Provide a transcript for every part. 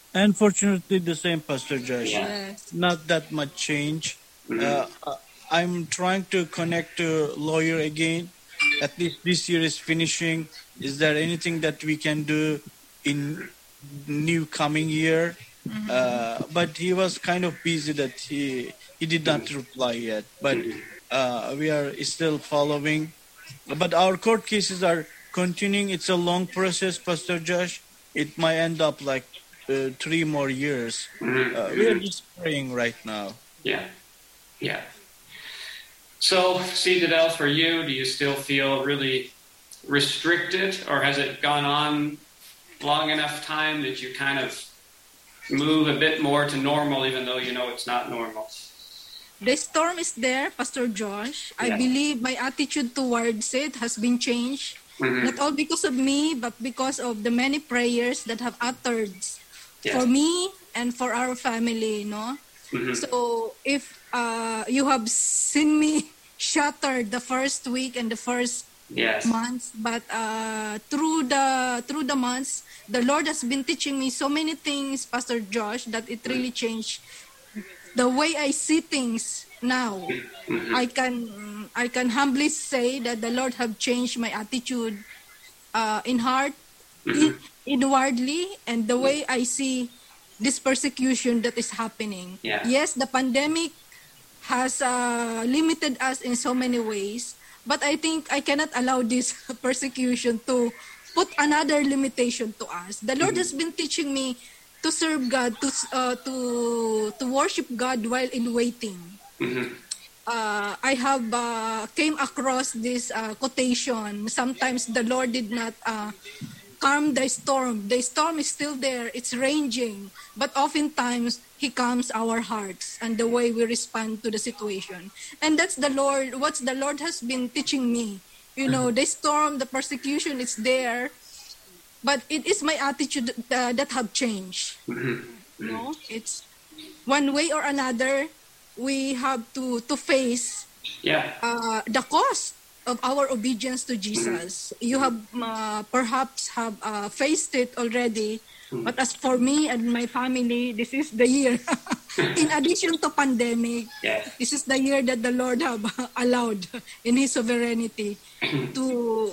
Unfortunately, the same, Pastor Josh. Yeah. Yes. Not that much change. Mhm. I'm trying to connect to lawyer again. At least this year is finishing. Is there anything that we can do in new coming year? Mm-hmm. But he was kind of busy that he did not reply yet. But Mhm. we are still following. But our court cases are continuing. It's a long process, Pastor Josh. It might end up like 3 more years. Mhm. We are Mhm. just praying right now. Yeah. Yeah. So, Citadel, for you, do you still feel really restricted, or has it gone on long enough time that you kind of move a bit more to normal, even though you know it's not normal? The storm is there, Pastor Josh. I Yeah. believe my attitude towards it has been changed. Mhm. Not all because of me, but because of the many prayers that have uttered Yeah. for me and for our family, no? Mhm. So if you have seen me shattered the first week and the first Yes. months, but through the months, the Lord has been teaching me so many things, Pastor Josh, that it really changed the way I see things now. Mhm. I can humbly say that the Lord have changed my attitude in heart, Mhm. inwardly, and the way I see this persecution that is happening. Yeah. Yes, the pandemic has limited us in so many ways, but I think I cannot allow this persecution to put another limitation to us. The Lord has been teaching me to serve God, to worship God while in waiting. Mhm. I have came across this quotation. Sometimes the Lord did not calm the storm. The storm is still there. It's raging. But oftentimes, He calms our hearts and the way we respond to the situation. And that's the Lord, what the Lord has been teaching me. You know, the storm, the persecution is there. But it is my attitude that have changed. Mhm. No, it's one way or another, we have to face Yeah. the cost of our obedience to Jesus. You have perhaps have faced it already, but as for me and my family, this is the year. In addition to pandemic, Yes. this is the year that the Lord have allowed in His sovereignty to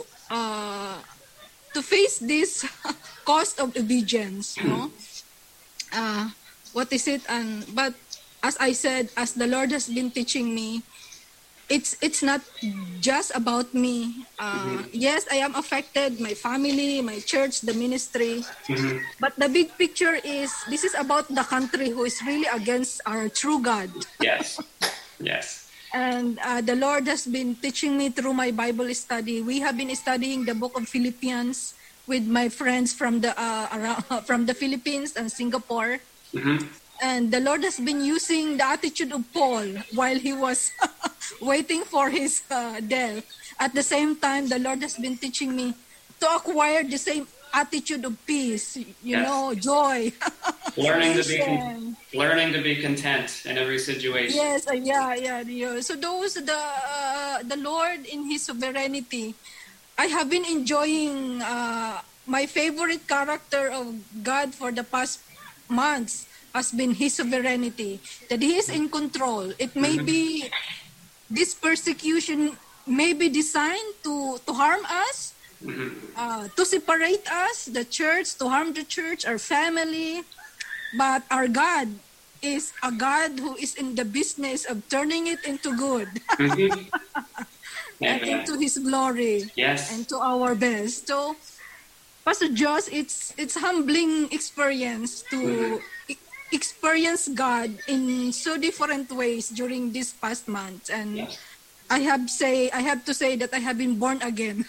face this cost of obedience. No, what is it? And but as I said, as the Lord has been teaching me, it's not just about me. Yes, I am affected, my family, my church, the ministry. Mhm. But the big picture is this is about the country who is really against our true God. Yes. Yes. And the Lord has been teaching me through my Bible study. We have been studying the book of Philippians with my friends from the from the Philippines and Singapore. Mhm. And the Lord has been using the attitude of Paul while he was waiting for his death. At the same time, the Lord has been teaching me to acquire the same attitude of peace, you Yes. know, joy, patience. Learning to be content in every situation. Yes, yeah. So those the Lord in His sovereignty. I have been enjoying my favorite character of God for the past months has been His sovereignty, that He is in control. It may be this persecution may be designed to harm us, to separate us, the church, to harm the church, our family, but our God is a God who is in the business of turning it into good Mhm. and Amen. into His glory Yes. and to our best. So, Pastor Josh, it's humbling experience to experience God in so different ways during this past month, and Yes. I have to say that I have been born again.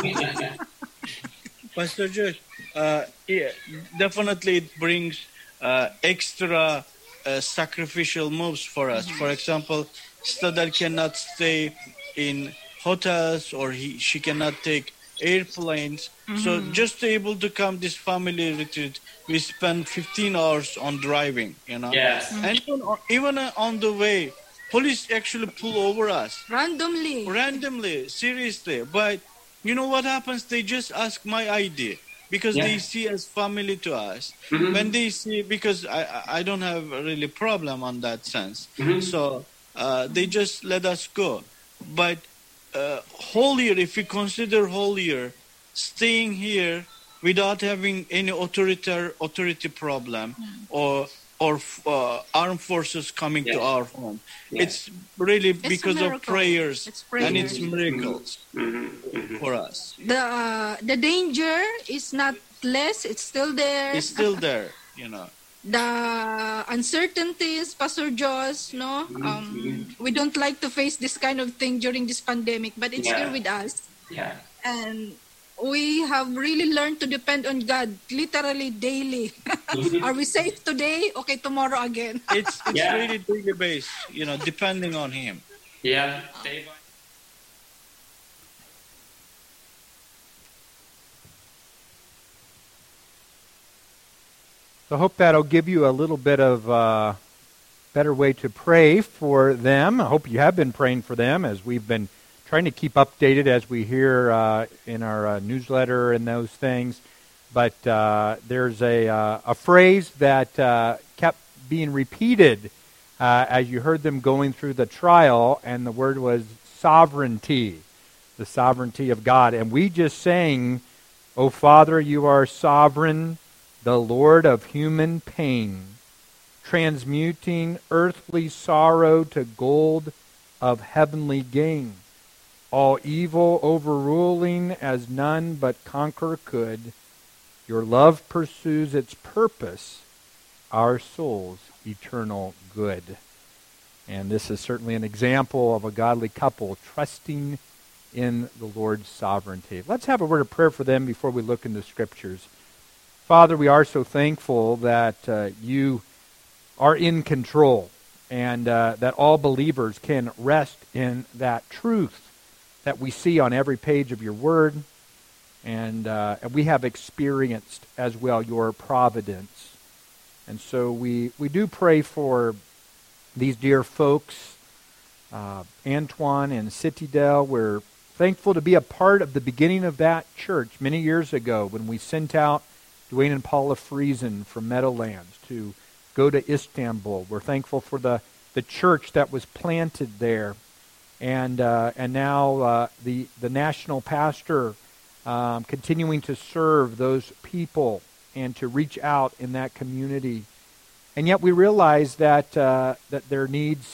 Pastor Josh, yeah, definitely it brings extra sacrificial moves for us. For example, Stadal cannot stay in hotels or she cannot take airplanes. So just to able to come this family retreat, we spend 15 hours on driving, Yes. And even on the way, police actually pull over us Randomly. randomly, seriously. But you know what happens? They just ask my ID because Yeah. they see as family to us. Mhm. When they see, because I don't have a really problem on that sense. Mhm. So they just let us go. But holier, if we consider holier, staying here without having any authority problem or armed forces coming to Yeah. our home. Yeah. It's really It's a because of miracle. prayers, It's and it's prayers. miracles Mhm. Mhm. for us. The danger is not less, it's still there. It's still there, you know. The uncertainties, Pastor Joss, no? We don't like to face this kind of thing during this pandemic, but it's Yeah. here with us. Yeah. And we have really learned to depend on God literally daily. Are we safe today? Okay, tomorrow again. It's Yeah. really daily based, you know, depending on Him. Yeah. Dave? So I hope that'll give you a little bit of better way to pray for them. I hope you have been praying for them, as we've been trying to keep updated as we hear in our newsletter and those things. But there's a phrase that kept being repeated as you heard them going through the trial, and the word was sovereignty, the sovereignty of God. And we just sang, "O Father, you are sovereign, the Lord of human pain, transmuting earthly sorrow to gold of heavenly gain, all evil overruling as none but conquer could. Your love pursues its purpose, our soul's eternal good." And this is certainly an example of a godly couple trusting in the Lord's sovereignty. Let's have a word of prayer for them before we look into Scriptures. Father, we are so thankful that you are in control, and that all believers can rest in that truth that we see on every page of your word, and we have experienced as well your providence. And so we do pray for these dear folks, Antoine and Citydale. We're thankful to be a part of the beginning of that church many years ago when we sent out Dwayne and Paula Friesen from Meadowlands to go to Istanbul. We're thankful for the church that was planted there, and now the national pastor continuing to serve those people and to reach out in that community. And yet we realize that there's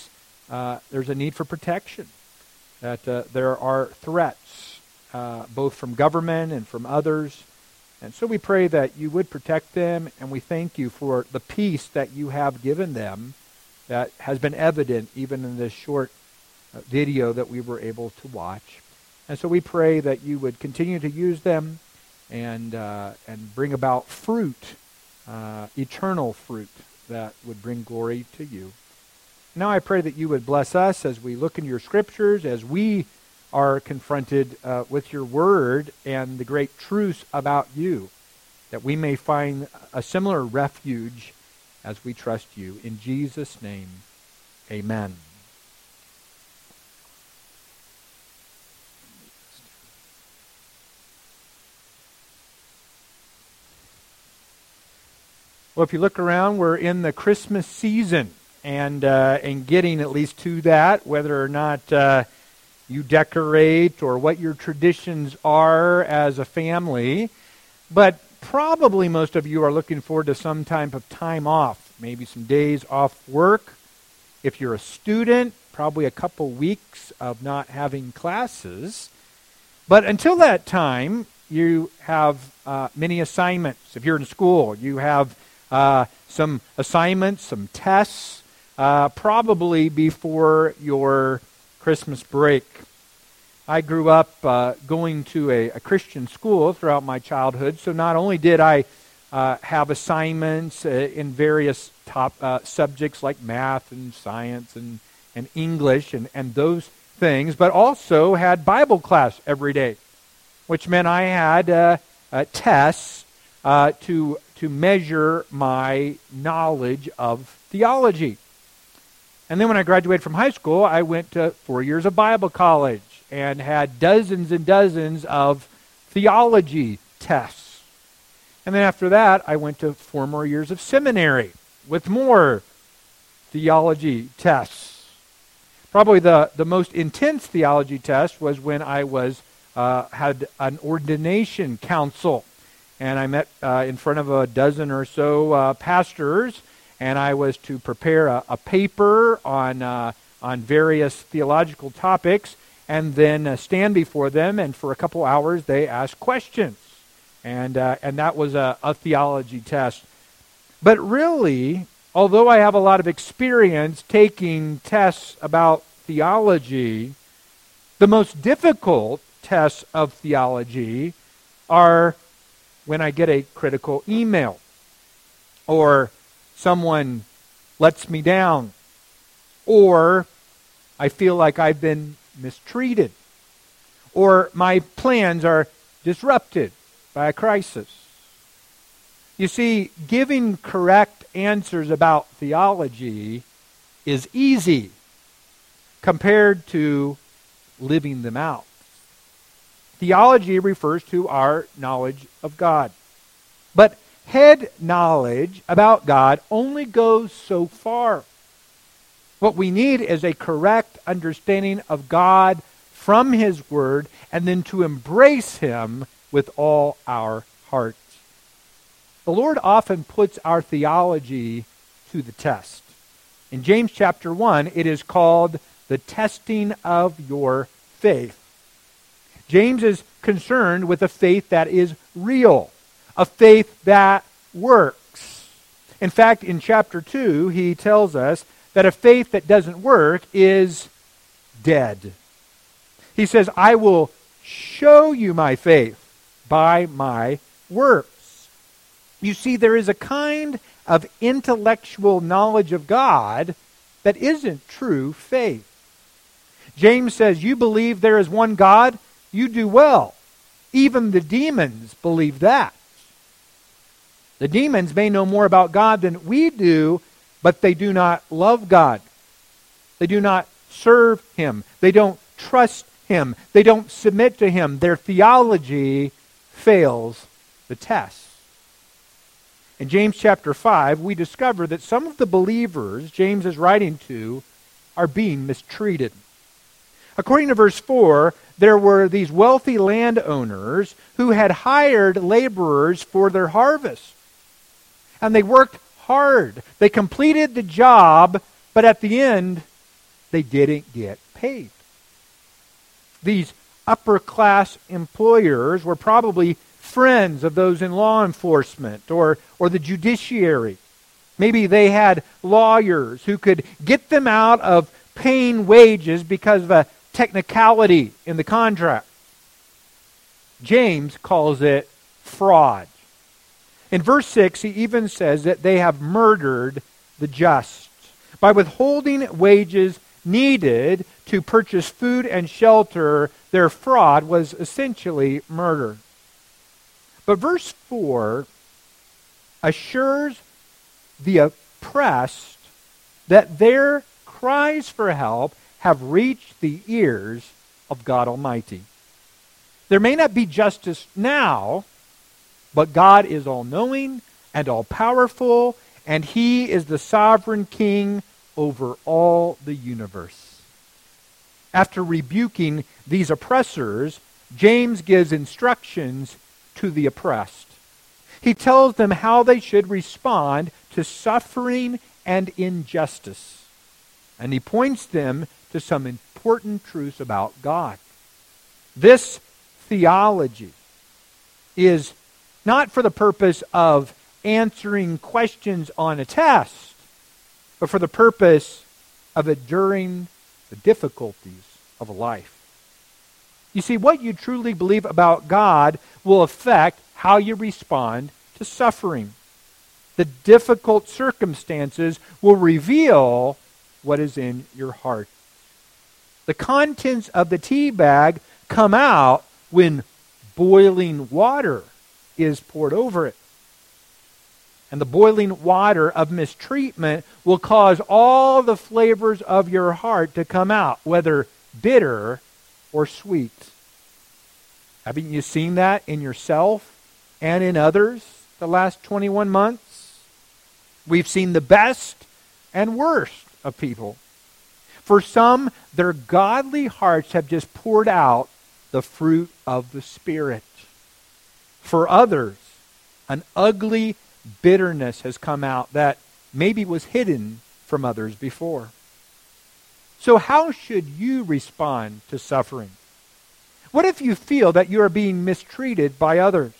a need for protection, that there are threats both from government and from others. And so we pray that you would protect them, and we thank you for the peace that you have given them that has been evident even in this short video that we were able to watch. And so we pray that you would continue to use them and bring about fruit, eternal fruit that would bring glory to you. Now I pray that you would bless us as we look into your Scriptures, as we are confronted with your word and the great truths about you, that we may find a similar refuge as we trust you. In Jesus' name, amen. Well, if you look around, we're in the Christmas season, and getting at least to that, whether or not you decorate or what your traditions are as a family. But probably most of you are looking forward to some type of time off, maybe some days off work. If you're a student, probably a couple weeks of not having classes. But until that time, you have many assignments. If you're in school, you have some assignments, some tests, probably before your Christmas break. I grew up going to a Christian school throughout my childhood, so not only did I have assignments in various top subjects like math and science and English and those things, but also had Bible class every day, which meant I had tests to measure my knowledge of theology. And then when I graduated from high school, I went to 4 years of Bible college and had dozens and dozens of theology tests. And then after that, I went to 4 more years of seminary with more theology tests. Probably the most intense theology test was when I had an ordination council. And I met in front of a dozen or so pastors, and I was to prepare a paper on various theological topics, and then stand before them, and for a couple hours they asked questions. And that was a theology test. But really, although I have a lot of experience taking tests about theology, the most difficult tests of theology are when I get a critical email, or someone lets me down, or I feel like I've been mistreated, or my plans are disrupted by a crisis. You see, giving correct answers about theology is easy compared to living them out. Theology refers to our knowledge of God. But head knowledge about God only goes so far. What we need is a correct understanding of God from His Word, and then to embrace Him with all our hearts. The Lord often puts our theology to the test. In James chapter 1, it is called the testing of your faith. James is concerned with a faith that is real, a faith that works. In fact, in chapter 2, he tells us that a faith that doesn't work is dead. He says, I will show you my faith by my works. You see, there is a kind of intellectual knowledge of God that isn't true faith. James says, you believe there is one God? You do well. Even the demons believe that. The demons may know more about God than we do, but they do not love God. They do not serve Him. They don't trust Him. They don't submit to Him. Their theology fails the test. In James chapter 5, we discover that some of the believers James is writing to are being mistreated. According to verse 4, there were these wealthy landowners who had hired laborers for their harvest. And they worked hard. They completed the job, but at the end, they didn't get paid. These upper-class employers were probably friends of those in law enforcement or the judiciary. Maybe they had lawyers who could get them out of paying wages because of a technicality in the contract. James calls it fraud. In verse 6, he even says that they have murdered the just by withholding wages needed to purchase food and shelter. Their fraud was essentially murder. But verse 4 assures the oppressed that their cries for help have reached the ears of God Almighty. There may not be justice now, but God is all-knowing and all-powerful, and He is the sovereign King over all the universe. After rebuking these oppressors, James gives instructions to the oppressed. He tells them how they should respond to suffering and injustice. And he points them to some important truths about God. This theology is not for the purpose of answering questions on a test, but for the purpose of enduring the difficulties of life. You see, what you truly believe about God will affect how you respond to suffering. The difficult circumstances will reveal what is in your heart. The contents of the tea bag come out when boiling water is poured over it. And the boiling water of mistreatment will cause all the flavors of your heart to come out, whether bitter or sweet. Haven't you seen that in yourself and in others? the last 21 months. We've seen the best and worst of people. For some, their godly hearts have just poured out the fruit of the Spirit. For others, an ugly bitterness has come out that maybe was hidden from others before. So how should you respond to suffering? What if you feel that you are being mistreated by others?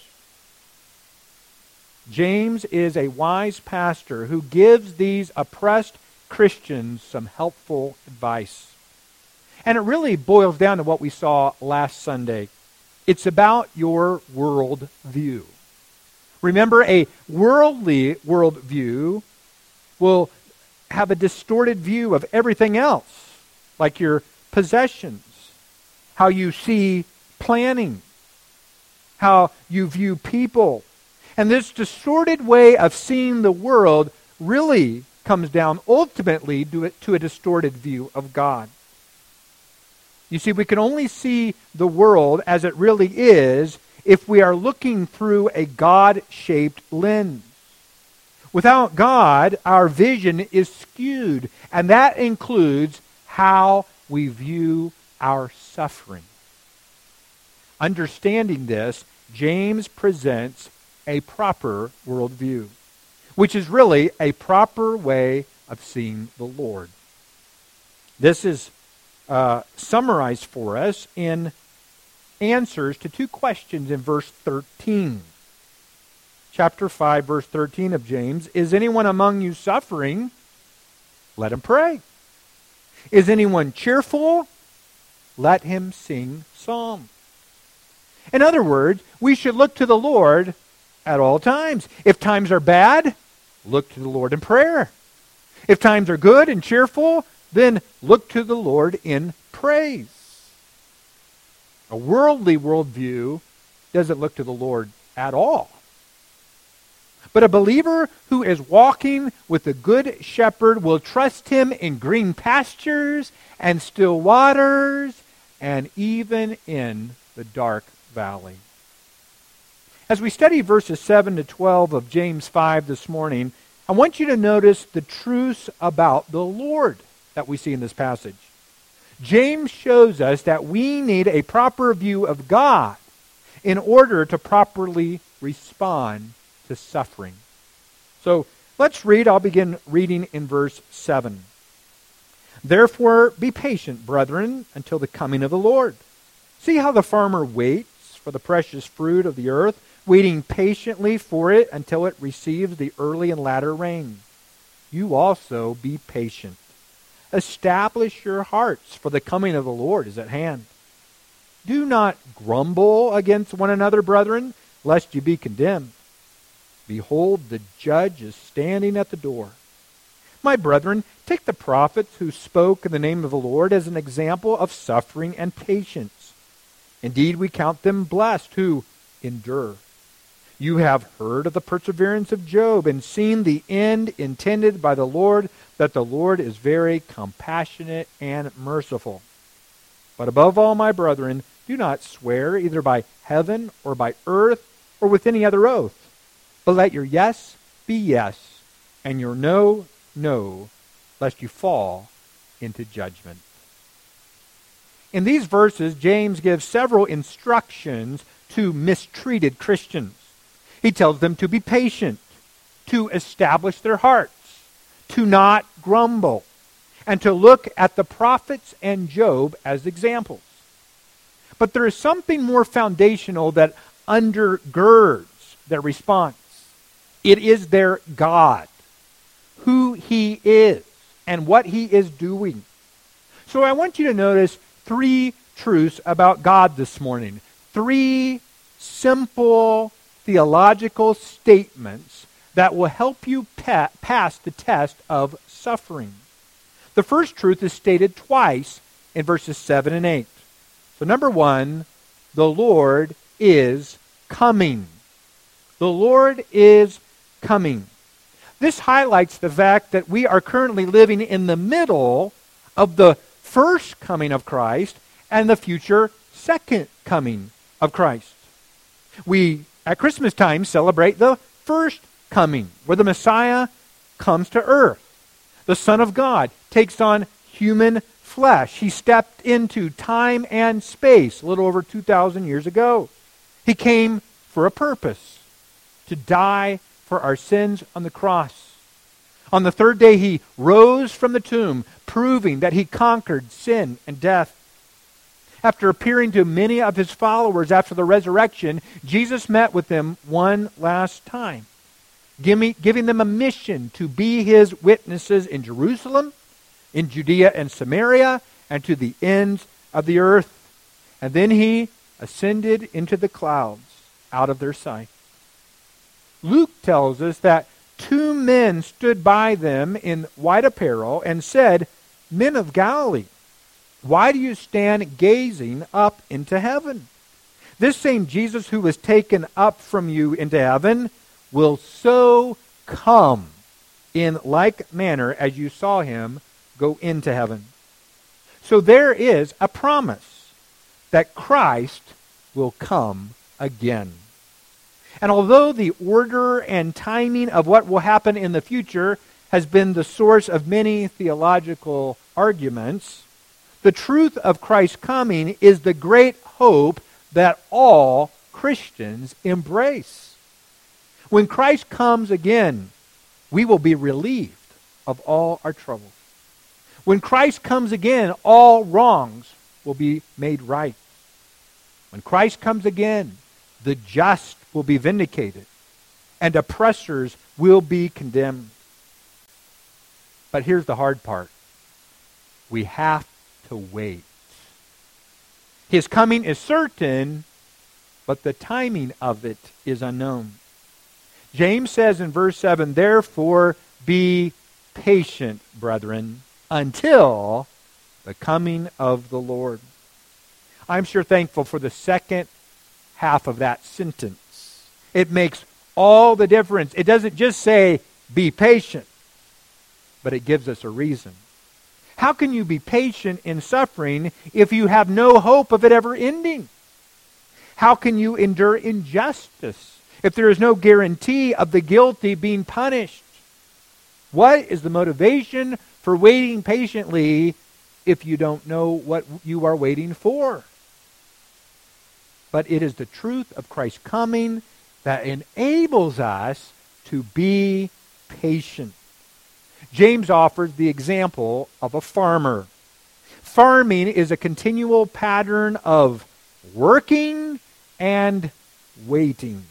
James is a wise pastor who gives these oppressed Christians some helpful advice. And it really boils down to what we saw last Sunday. It's about your world view. Remember, a worldly worldview will have a distorted view of everything else, like your possessions, how you see planning, how you view people. And this distorted way of seeing the world really comes down ultimately to a distorted view of God. You see, we can only see the world as it really is if we are looking through a God-shaped lens. Without God, our vision is skewed, and that includes how we view our suffering. Understanding this, James presents a proper worldview, which is really a proper way of seeing the Lord. This is summarized for us in answers to two questions in verse 13. Chapter 5, verse 13 of James. Is anyone among you suffering? Let him pray. Is anyone cheerful? Let him sing psalms. In other words, we should look to the Lord at all times. If times are bad, look to the Lord in prayer. If times are good and cheerful, then look to the Lord in praise. A worldly worldview doesn't look to the Lord at all. But a believer who is walking with the Good Shepherd will trust him in green pastures and still waters and even in the dark valley. As we study verses 7 to 12 of James 5 this morning, I want you to notice the truths about the Lord that we see in this passage. James shows us that we need a proper view of God in order to properly respond to suffering. So let's read. I'll begin reading in verse 7. Therefore, be patient, brethren, until the coming of the Lord. See how the farmer waits for the precious fruit of the earth, waiting patiently for it until it receives the early and latter rain. You also be patient. Establish your hearts, for the coming of the Lord is at hand. Do not grumble against one another, brethren, lest you be condemned. Behold, the judge is standing at the door. My brethren, take the prophets who spoke in the name of the Lord as an example of suffering and patience. Indeed, we count them blessed who endure. You have heard of the perseverance of Job and seen the end intended by the Lord, that the Lord is very compassionate and merciful. But above all, my brethren, do not swear either by heaven or by earth or with any other oath, but let your yes be yes, and your no, no, lest you fall into judgment. In these verses, James gives several instructions to mistreated Christians. He tells them to be patient, to establish their hearts, to not grumble, and to look at the prophets and Job as examples. But there is something more foundational that undergirds their response. It is their God, who He is, and what He is doing. So I want you to notice three truths about God this morning. Three simple theological statements that will help you pass the test of suffering. The first truth is stated twice in verses 7 and 8. So number one, the Lord is coming. The Lord is coming. This highlights the fact that we are currently living in the middle of the first coming of Christ and the future second coming of Christ. We, at Christmas time, celebrate the first coming, where the Messiah comes to earth. The Son of God takes on human flesh. He stepped into time and space a little over 2,000 years ago. He came for a purpose, to die for our sins on the cross. On the third day, he rose from the tomb, proving that he conquered sin and death. After appearing to many of his followers after the resurrection, Jesus met with them one last time, giving them a mission to be his witnesses in Jerusalem, in Judea and Samaria, and to the ends of the earth. And then he ascended into the clouds out of their sight. Luke tells us that 2 men stood by them in white apparel and said, "Men of Galilee, why do you stand gazing up into heaven? This same Jesus who was taken up from you into heaven will so come in like manner as you saw him go into heaven." So there is a promise that Christ will come again. And although the order and timing of what will happen in the future has been the source of many theological arguments, the truth of Christ's coming is the great hope that all Christians embrace. When Christ comes again, we will be relieved of all our troubles. When Christ comes again, all wrongs will be made right. When Christ comes again, the just will be vindicated, and oppressors will be condemned. But here's the hard part. We have to wait. His coming is certain, but the timing of it is unknown. James says in verse 7, "Therefore be patient, brethren, until the coming of the Lord." I'm sure thankful for the second half of that sentence. It makes all the difference. It doesn't just say, be patient, but it gives us a reason. How can you be patient in suffering if you have no hope of it ever ending? How can you endure injustice if there is no guarantee of the guilty being punished? What is the motivation for waiting patiently if you don't know what you are waiting for? But it is the truth of Christ's coming that enables us to be patient. James offers the example of a farmer. Farming is a continual pattern of working and waiting.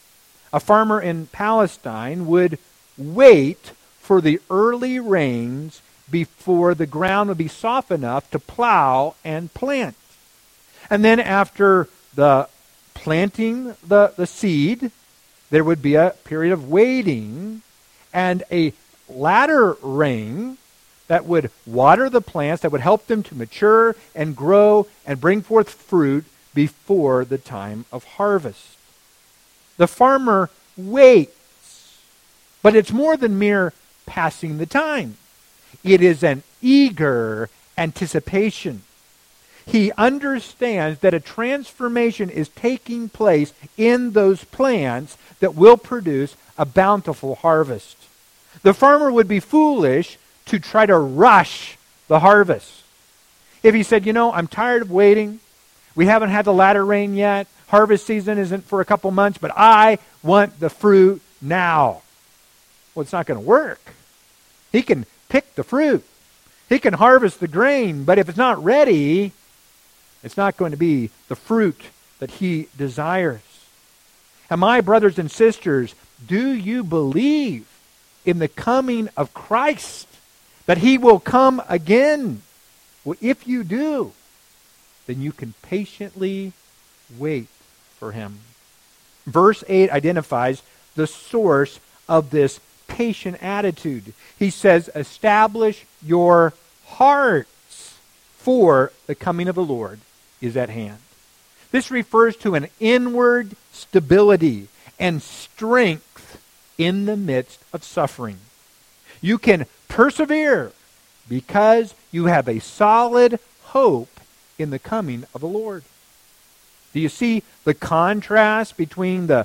A farmer in Palestine would wait for the early rains before the ground would be soft enough to plow and plant. And then after the planting the seed, there would be a period of waiting and a latter rain that would water the plants, that would help them to mature and grow and bring forth fruit before the time of harvest. The farmer waits, but it's more than mere passing the time. It is an eager anticipation. He understands that a transformation is taking place in those plants that will produce a bountiful harvest. The farmer would be foolish to try to rush the harvest. If he said, I'm tired of waiting. We haven't had the latter rain yet. Harvest season isn't for a couple months, but I want the fruit now. Well, it's not going to work. He can pick the fruit. He can harvest the grain, but if it's not ready, it's not going to be the fruit that he desires. And my brothers and sisters, do you believe in the coming of Christ, that he will come again? Well, if you do, then you can patiently wait for him. Verse 8 identifies the source of this patient attitude. He says, establish your hearts, for the coming of the Lord is at hand. This refers to an inward stability and strength in the midst of suffering. You can persevere because you have a solid hope in the coming of the Lord. Do you see the contrast between the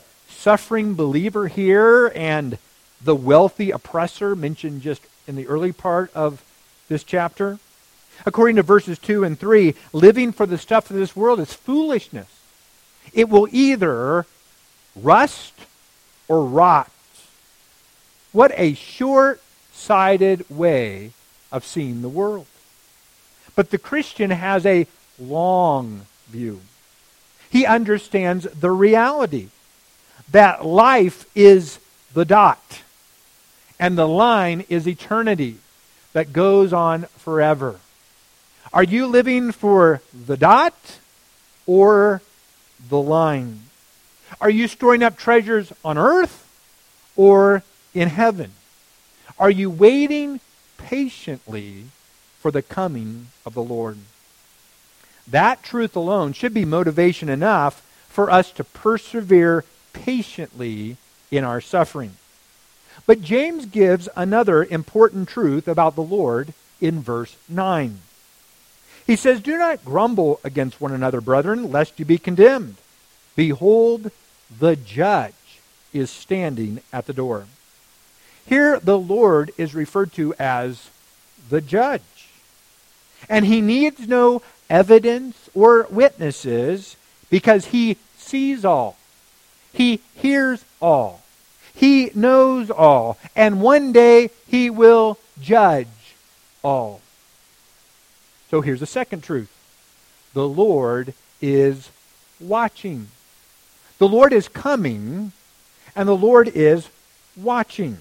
suffering believer here and the wealthy oppressor mentioned just in the early part of this chapter? According to verses 2 and 3, living for the stuff of this world is foolishness. It will either rust or rot. What a short-sighted way of seeing the world. But the Christian has a long view. He understands the reality that life is the dot and the line is eternity that goes on forever. Are you living for the dot or the line? Are you storing up treasures on earth or in heaven? Are you waiting patiently for the coming of the Lord? That truth alone should be motivation enough for us to persevere patiently in our suffering. But James gives another important truth about the Lord in verse 9. He says, "Do not grumble against one another, brethren, lest you be condemned. Behold, the judge is standing at the door." Here the Lord is referred to as the judge. And he needs no evidence or witnesses because he sees all. He hears all. He knows all. And one day he will judge all. So here's a second truth. The Lord is watching. The Lord is coming, and the Lord is watching.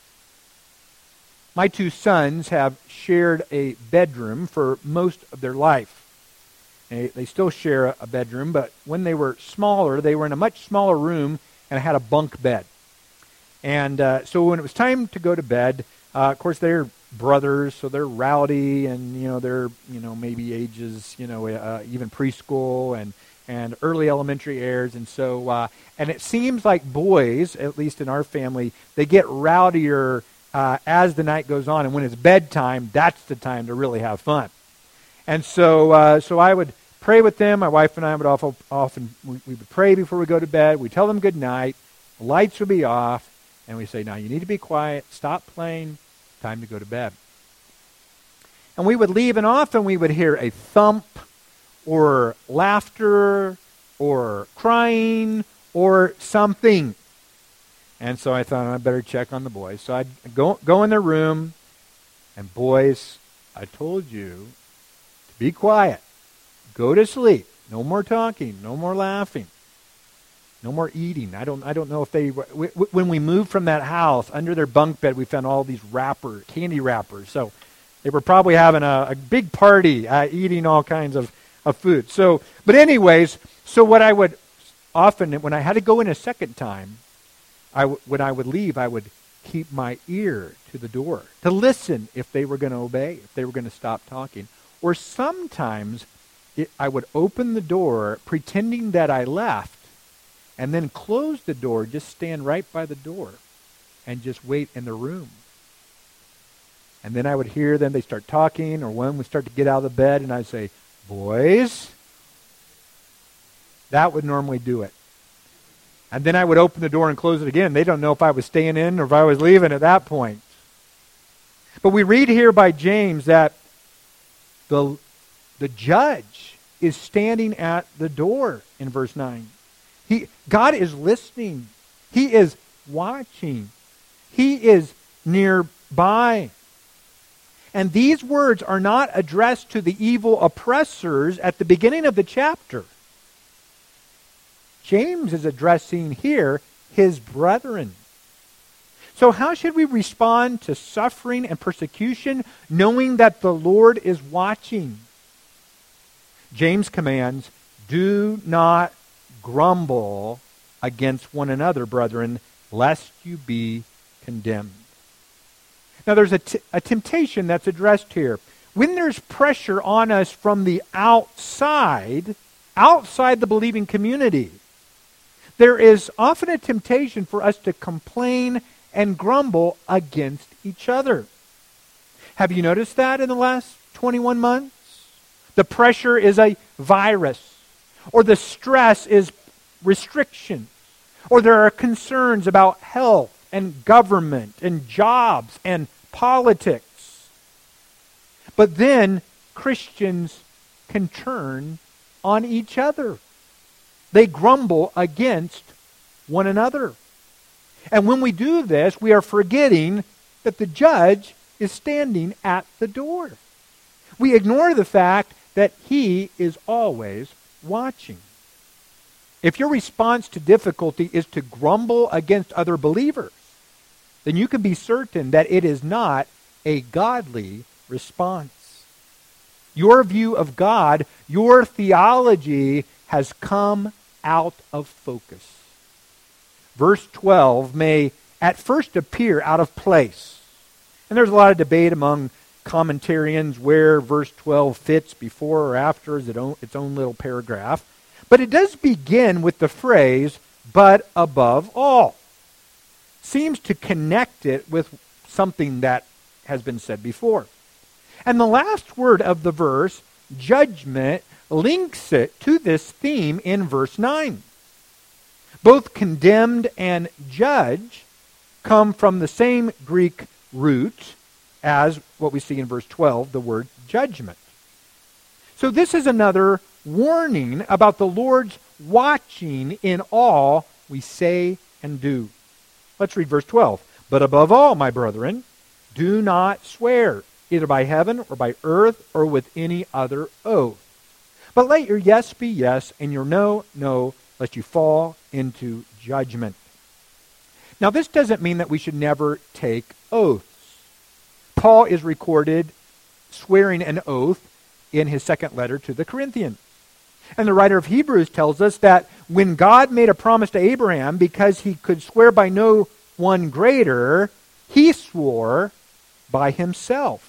My two sons have shared a bedroom for most of their life. They still share a bedroom, but when they were smaller, they were in a much smaller room and had a bunk bed. And so when it was time to go to bed, of course they're brothers, so they're rowdy, and they're maybe ages even preschool and early elementary years, and so and it seems like boys, at least in our family, they get rowdier as the night goes on, and when it's bedtime, that's the time to really have fun. And so so I would pray with them. My wife and I would often we would pray before we go to bed. We tell them good night. The lights would be off, and we say, "Now you need to be quiet. Stop playing. Time to go to bed." And we would leave, and often we would hear a thump or laughter or crying or something. And so I thought, I better check on the boys. So I'd go in their room, and boys, I told you to be quiet. Go to sleep. No more talking. No more laughing. No more eating. I don't know if they... When we moved from that house, under their bunk bed, we found all these candy wrappers. So they were probably having a big party, eating all kinds of food. So, but anyways, so what I would often, when I had to go in a second time, when I would leave, I would keep my ear to the door to listen if they were going to obey, if they were going to stop talking. Or sometimes I would open the door pretending that I left, and then close the door, just stand right by the door and just wait in the room. And then I would hear them, they start talking, or one would start to get out of the bed, and I'd say, "Boys." That would normally do it. And then I would open the door and close it again. They don't know if I was staying in or if I was leaving at that point. But we read here by James that the judge is standing at the door in verse 9. God is listening. He is watching. He is nearby. And these words are not addressed to the evil oppressors at the beginning of the chapter. James is addressing here his brethren. So how should we respond to suffering and persecution knowing that the Lord is watching? James commands, "Do not grumble against one another, brethren, lest you be condemned." Now there's a temptation that's addressed here. When there's pressure on us from the outside the believing community, there is often a temptation for us to complain and grumble against each other. Have you noticed that in the last 21 months? The pressure is a virus, or the stress is restrictions, Or there are concerns about health and government and jobs and politics. But then Christians can turn on each other. They grumble against one another. And when we do this, we are forgetting that the judge is standing at the door. We ignore the fact that he is always watching. If your response to difficulty is to grumble against other believers, then you can be certain that it is not a godly response. Your view of God, your theology has come out of focus. Verse 12 may at first appear out of place. And there's a lot of debate among commentarians where verse 12 fits before or after its own little paragraph. But it does begin with the phrase, but above all. Seems to connect it with something that has been said before. And the last word of the verse, judgment, links it to this theme in verse 9. Both condemned and judge come from the same Greek root as what we see in verse 12, the word judgment. So this is another warning about the Lord's watching in all we say and do. Let's read verse 12. But above all, my brethren, do not swear, either by heaven or by earth or with any other oath. But let your yes be yes and your no, no, lest you fall into judgment. Now, this doesn't mean that we should never take oaths. Paul is recorded swearing an oath in his second letter to the Corinthians. And the writer of Hebrews tells us that when God made a promise to Abraham, because he could swear by no one greater, he swore by himself.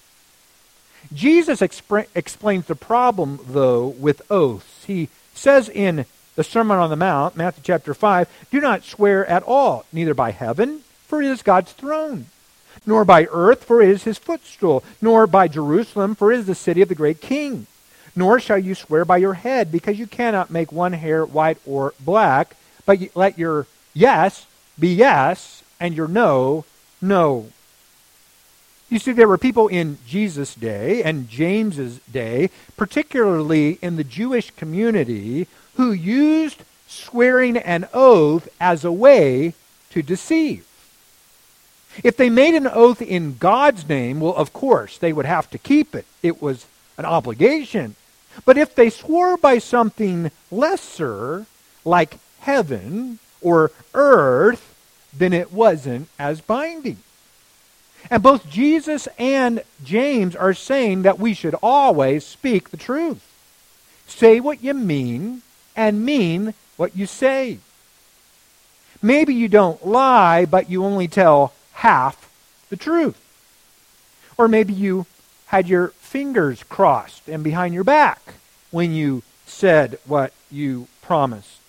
Jesus explains the problem, though, with oaths. He says in the Sermon on the Mount, Matthew chapter 5, do not swear at all, neither by heaven, for it is God's throne, nor by earth, for it is his footstool, nor by Jerusalem, for it is the city of the great king. Nor shall you swear by your head, because you cannot make one hair white or black, but let your yes be yes, and your no, no. You see, there were people in Jesus' day and James's day, particularly in the Jewish community, who used swearing an oath as a way to deceive. If they made an oath in God's name, well, of course, they would have to keep it. It was an obligation. But if they swore by something lesser, like heaven or earth, then it wasn't as binding. And both Jesus and James are saying that we should always speak the truth. Say what you mean and mean what you say. Maybe you don't lie, but you only tell half the truth. Or maybe you had your fingers crossed and behind your back when you said what you promised.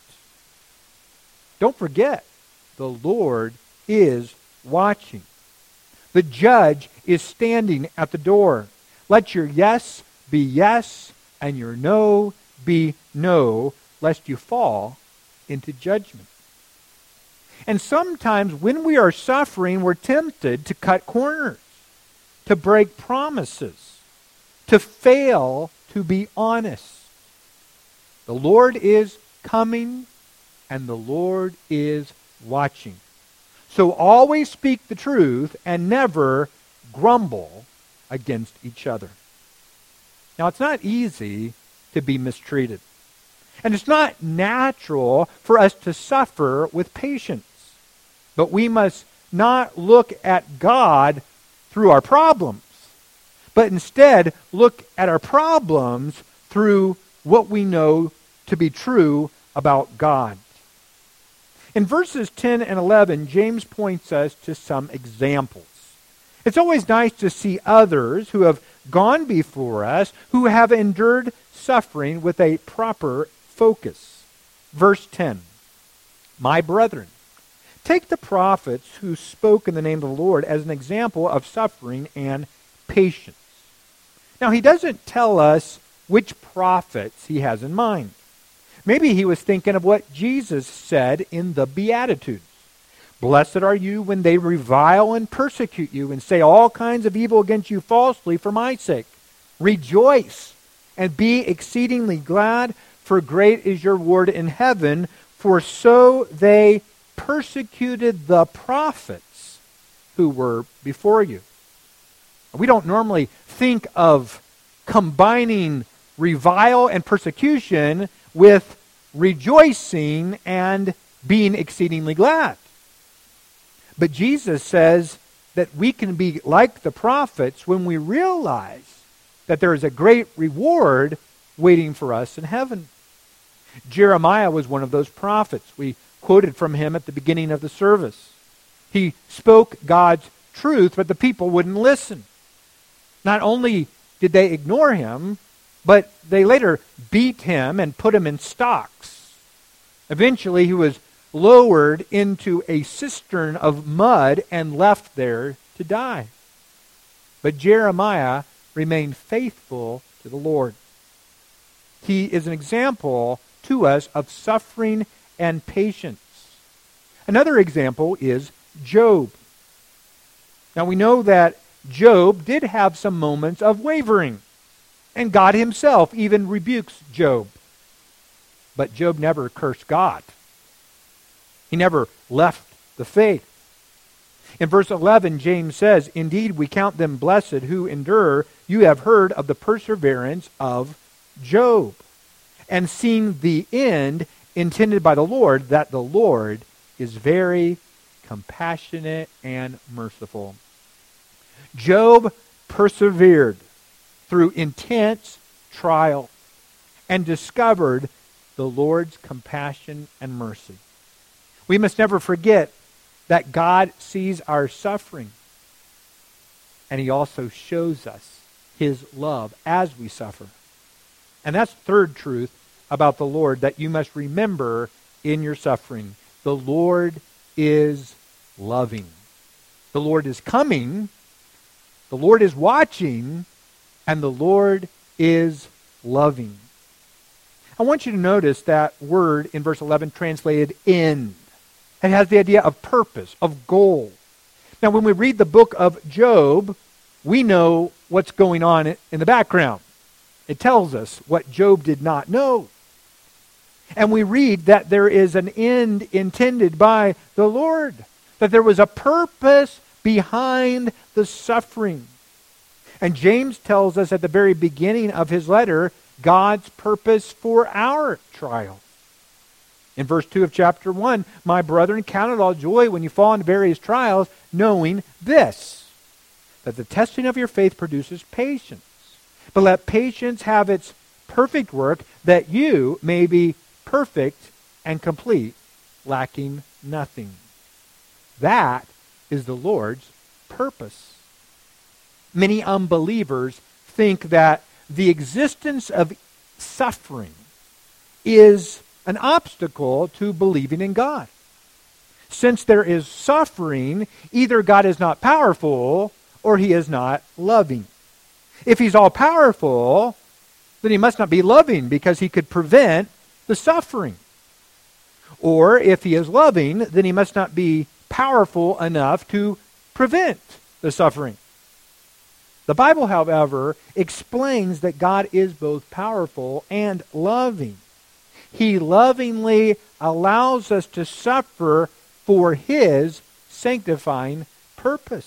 Don't forget, the Lord is watching. The judge is standing at the door. Let your yes be yes and your no be no, lest you fall into judgment. And sometimes when we are suffering, we're tempted to cut corners, to break promises, to fail to be honest. The Lord is coming and the Lord is watching. So always speak the truth and never grumble against each other. Now, it's not easy to be mistreated. And it's not natural for us to suffer with patience. But we must not look at God through our problems, but instead look at our problems through what we know to be true about God. In verses 10 and 11, James points us to some examples. It's always nice to see others who have gone before us, who have endured suffering with a proper focus. Verse 10, my brethren, take the prophets who spoke in the name of the Lord as an example of suffering and patience. Now, he doesn't tell us which prophets he has in mind. Maybe he was thinking of what Jesus said in the Beatitudes. Blessed are you when they revile and persecute you and say all kinds of evil against you falsely for my sake. Rejoice and be exceedingly glad, for great is your reward in heaven, for so they persecuted the prophets who were before you. We don't normally think of combining revile and persecution with rejoicing and being exceedingly glad. But Jesus says that we can be like the prophets when we realize that there is a great reward waiting for us in heaven. Jeremiah was one of those prophets. We quoted from him at the beginning of the service. He spoke God's truth, but the people wouldn't listen. Not only did they ignore him, but they later beat him and put him in stocks. Eventually, he was lowered into a cistern of mud and left there to die. But Jeremiah remained faithful to the Lord. He is an example to us of suffering and patience. Another example is Job. Now we know that Job did have some moments of wavering, and God himself even rebukes Job. But Job never cursed God. He never left the faith. In verse 11, James says, "Indeed, we count them blessed who endure. You have heard of the perseverance of Job, and seen the end intended by the Lord, that the Lord is very compassionate and merciful." Job persevered through intense trial and discovered the Lord's compassion and mercy. We must never forget that God sees our suffering, and he also shows us his love as we suffer. And that's the third truth about the Lord that you must remember in your suffering. The Lord is loving. The Lord is coming. The Lord is watching. And the Lord is loving. I want you to notice that word in verse 11 translated end. It has the idea of purpose, of goal. Now, when we read the book of Job, we know what's going on in the background. It tells us what Job did not know. And we read that there is an end intended by the Lord, that there was a purpose behind the suffering. And James tells us at the very beginning of his letter God's purpose for our trial. In verse 2 of chapter 1, "My brethren, count it all joy when you fall into various trials, knowing this, that the testing of your faith produces patience. But let patience have its perfect work, that you may be perfect and complete, lacking nothing." That is the Lord's purpose. Many unbelievers think that the existence of suffering is an obstacle to believing in God. Since there is suffering, either God is not powerful or he is not loving. If he's all-powerful, then he must not be loving because he could prevent the suffering. Or if he is loving, then he must not be powerful enough to prevent the suffering. The Bible, however, explains that God is both powerful and loving. He lovingly allows us to suffer for his sanctifying purpose.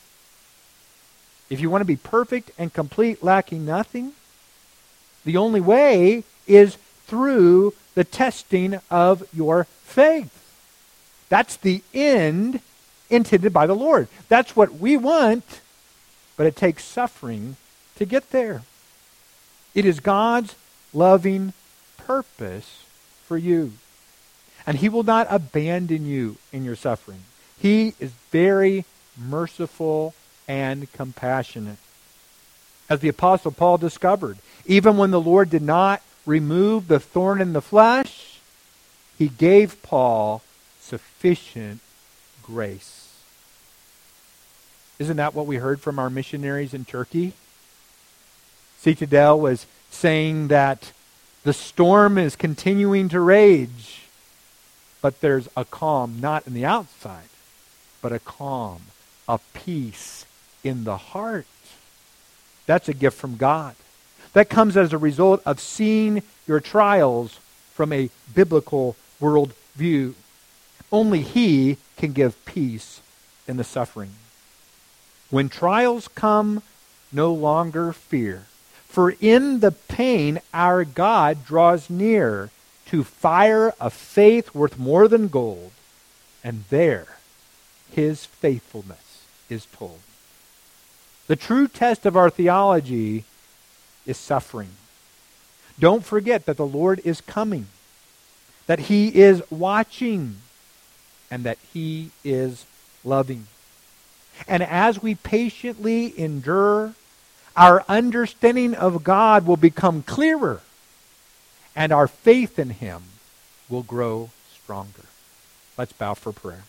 If you want to be perfect and complete, lacking nothing, the only way is through the testing of your faith. That's the end intended by the Lord. That's what we want, but it takes suffering to get there. It is God's loving purpose for you. And he will not abandon you in your suffering. He is very merciful and compassionate. As the Apostle Paul discovered, even when the Lord did not remove the thorn in the flesh, he gave Paul sufficient grace. Isn't that what we heard from our missionaries in Turkey? Citadel was saying that The storm is continuing to rage, but there's a calm, not in the outside, but a calm, a peace in the heart. That's a gift from God. That comes as a result of seeing your trials from a biblical worldview. Only He can give peace in the suffering. When trials come, no longer fear. For in the pain, our God draws near to fire of faith worth more than gold. And there, His faithfulness is told. The true test of our theology is suffering. Don't forget that the Lord is coming, that He is watching, and that He is loving. And as we patiently endure, our understanding of God will become clearer, and our faith in Him will grow stronger. Let's bow for prayer.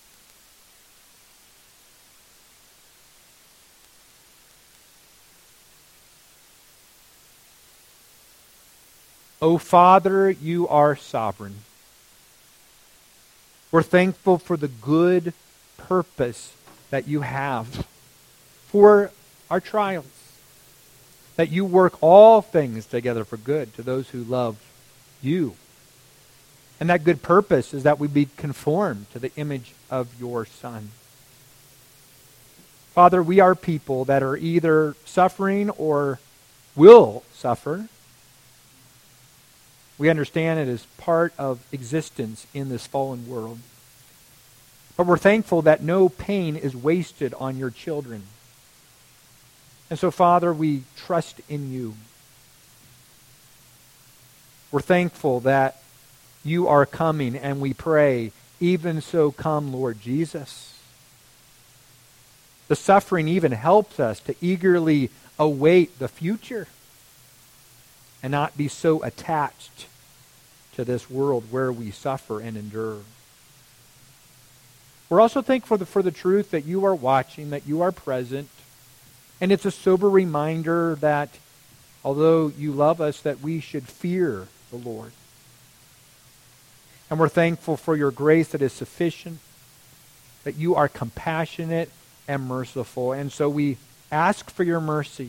O Father, you are sovereign. We're thankful for the good purpose that you have for our trials, that you work all things together for good to those who love you. And that good purpose is that we be conformed to the image of your Son. Father, we are people that are either suffering or will suffer. We understand it as part of existence in this fallen world. But we're thankful that no pain is wasted on your children. And so, Father, we trust in you. We're thankful that you are coming, and we pray, even so come, Lord Jesus. The suffering even helps us to eagerly await the future and not be so attached to this world where we suffer and endure. We're also thankful for the truth that you are watching, that you are present. And it's a sober reminder that although you love us, that we should fear the Lord. And we're thankful for your grace that is sufficient, that you are compassionate and merciful. And so we ask for your mercy.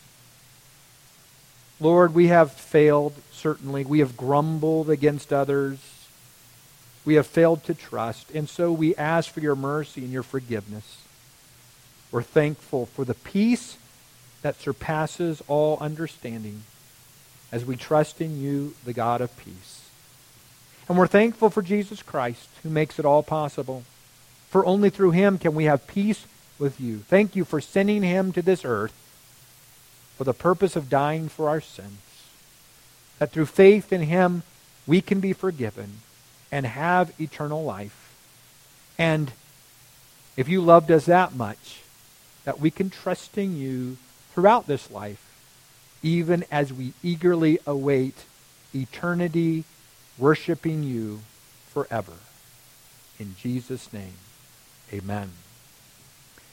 Lord, we have failed, certainly. We have grumbled against others. We have failed to trust. And so we ask for your mercy and your forgiveness. We're thankful for the peace that surpasses all understanding as we trust in you, the God of peace. And we're thankful for Jesus Christ, who makes it all possible. For only through him can we have peace with you. Thank you for sending him to this earth for the purpose of dying for our sins. That through faith in him, we can be forgiven and have eternal life. And if you loved us that much, that we can trust in you throughout this life, even as we eagerly await eternity, worshiping you forever. In Jesus' name, amen.